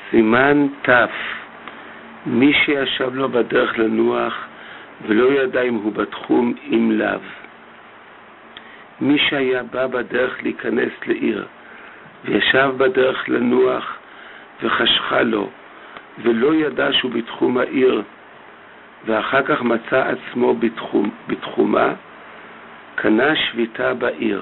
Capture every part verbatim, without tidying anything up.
סימן תף, מי שישב לו בדרך לנוח ולא ידע אם הוא בתחום אם לאו. מי שהיה בא בדרך להיכנס לעיר וישב בדרך לנוח וחשכה לו ולא ידע שהוא בתחום העיר ואחר כך מצא עצמו בתחום, בתחומה, קנה שביתה בעיר.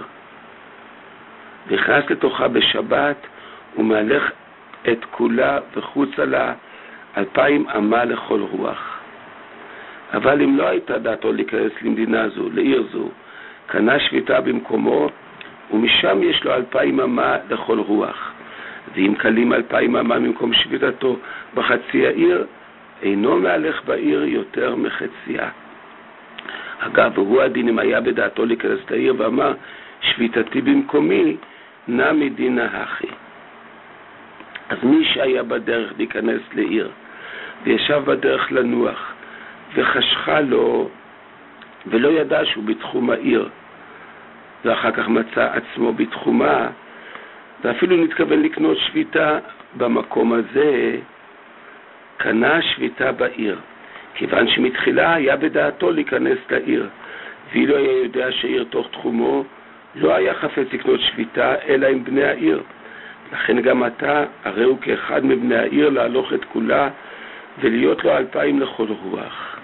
נכנס לתוכה בשבת ומהלך את כולה וחוצה לה אלפיים אמה לכל רוח. אבל אם לא הייתה דעתו להיכנס למדינה זו, לעיר זו, קנה שביתה במקומו, ומשם יש לו אלפיים אמה לכל רוח. ואם קלים אלפיים אמה במקום שביתתו בחצי העיר, אינו מהלך בעיר יותר מחצייה. אגב, והוא הדין אם היה בדעתו להיכנס לעיר ואמר, שביתתי במקומי, נע מדינה הכי. אז מי שהיה בדרך להיכנס לעיר, וישב בדרך לנוח, וחשכה לו, ולא ידע שהוא בתחום העיר, ואחר כך מצא עצמו בתחומה, ואפילו נתכוון לקנות שביתה במקום הזה, קנה שביתה בעיר, כיוון שמתחילה היה בדעתו להיכנס לעיר, ואילו היה יודע שהעיר תוך תחומו, לא היה חפץ לקנות שביתה, אלא עם בני העיר. לכן גם אתה, הרי הוא כאחד מבני העיר להלוך את כולה, ולהיות לו אלפיים לכל רוח.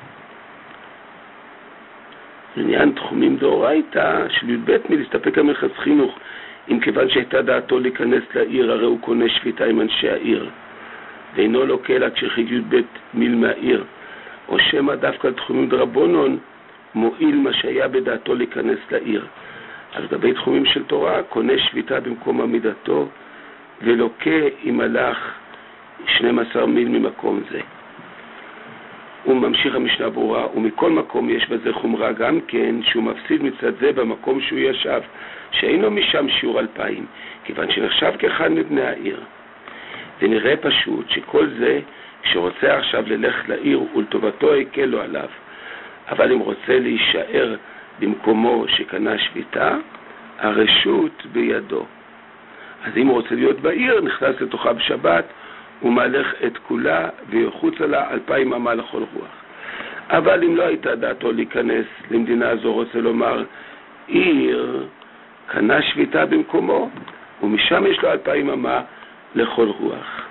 עניין תחומים דאורייתא של י"ב מלהסתפק המלכס חינוך, אם כיוון שהייתה דעתו להיכנס לעיר, הרי הוא קונה שביתה עם אנשי העיר, ואינו לוקל עד שחיד י"ב מיל מהעיר, או שמא דווקא על תחומים דרבונון מועיל מה שהיה בדעתו להיכנס לעיר. על גבי תחומים של תורה קונה שביתה במקום עמידתו, ולוקה אם הלך שנים עשר מיל ממקום זה. הוא ממשיך המשנה ברורה, ומכל מקום יש בזה חומרה גם כן, שהוא מפסיד מצד זה במקום שהוא ישב, שאינו משם שיעור אלפיים, כיוון שנחשב כאחד מבני העיר. ונראה פשוט שכל זה, כשרוצה עכשיו ללך לעיר ולטובתו יקל לו עליו, אבל אם רוצה להישאר במקומו שקנה שביתה, הרשות בידו. אז אם הוא רוצה להיות בעיר, נכנס לתוכה בשבת, הוא מהלך את כולה ויחוץ לה אלפיים אמה לכל רוח. אבל אם לא הייתה דעתו להיכנס למדינה הזו, רוצה לומר, עיר קנה שביתה במקומו, ומשם יש לו אלפיים אמה לכל רוח.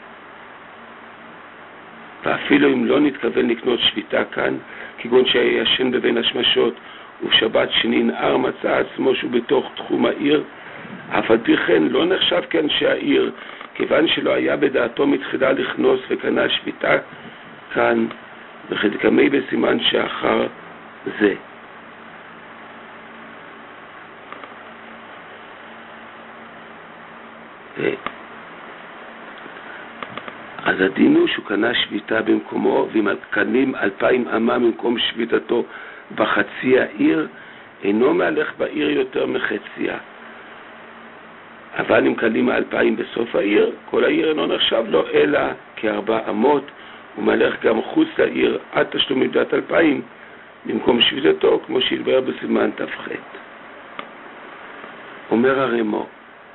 ואפילו אם לא נתכוון לקנות שביתה כאן, כגון שהיה ישן בבין השמשות, ובשבת שני נער מצא עצמו שהוא בתוך תחום העיר, אף על פי כן לא נחשב כאנשי העיר, כיוון שלא היה בדעתו מתחילה לכנוס וקנה שביתה כאן, וכדקמי בסימן שאחר זה. ו... אז הדין הוא שהוא קנה שביתה במקומו, ואם קנים אלפיים אמה במקום שביתתו בחצי העיר, אינו מהלך בעיר יותר מחצייה. אבל אם קנים האלפיים בסוף העיר, כל העיר אינו נחשב לו אלא כארבע אמות, הוא מהלך גם חוץ לעיר עד תשלום מידת אלפיים במקום שביתתו, כמו שהתבאר בסימן תפחת. אומר הרמו,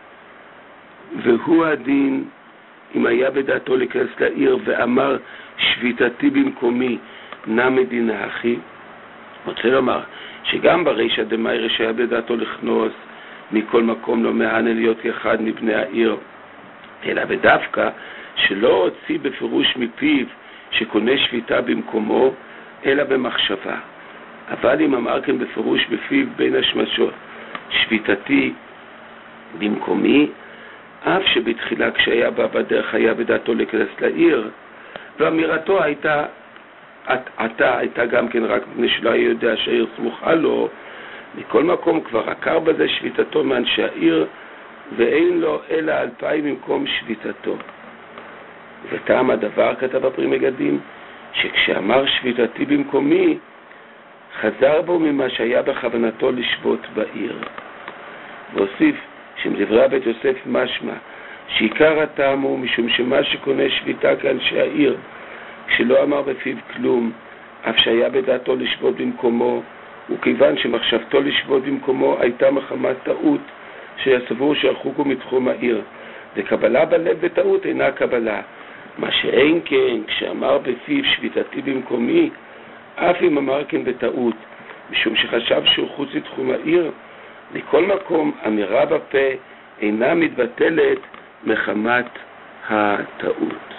והוא הדין אם היה בדעתו להיכנס לעיר ואמר שביתתי במקומי נע מדינה אחי, רוצה לומר שגם ברישא דמאירא שהיה בדעתו לכנוס מכל מקום לא מענה להיות אחד מבני העיר, אלא בדווקא שלא הוציא בפירוש מפיו שקונה שביתה במקומו, אלא במחשבה. אבל אם אמר כן בפירוש בפיו בין השמשות שביתתי במקומי, אף שבתחילה כשהיה בא בדרך היה בדעתו להיכנס לעיר, ואמירתו הייתה עתה הייתה גם כן רק מפני שלא היה יודע שהעיר סמוכה לו, מכל מקום כבר עקר בזה שביתתו מאנשי העיר, ואין לו אלא אלפיים במקום שביתתו. וטעם הדבר, כתב הפרי מגדים, שכשאמר שביתתי במקומי, חזר בו ממה שהיה בכוונתו לשבות בעיר. והוסיף שמדברי בית יוסף משמע, שעיקר הטעם הוא משום שמה שקונה שביתה כאנשי העיר, כשלא אמר בפיו כלום, אף שהיה בדעתו לשבות במקומו, וכיוון שמחשבתו לשבות במקומו הייתה מחמת טעות, שיסבור שירחוקו מתחום העיר. וקבלה בלב בטעות אינה קבלה, מה שאין כן, כשאמר בפיו שביתתי במקומי, אף אם אמר כן בטעות, משום שחשב שהוא חוץ לתחום העיר, לכל מקום אמירה בפה אינה מתבטלת מחמת הטעות.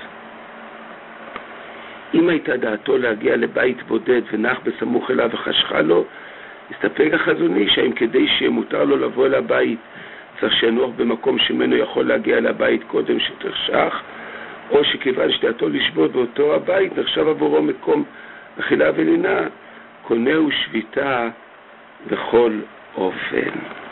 אם הייתה דעתו להגיע לבית בודד ונח בסמוך אליו וחשכה לו, הסתפק החזון איש האם כדי שיהיה מותר לו לבוא אל הבית צריך שינוח במקום שמנו יכול להגיע אל הבית קודם שתחשך, או שכיוון שדעתו לשבות באותו הבית נחשב עבורו מקום אכילה ולינה, קונהו שביתה בכל אופן.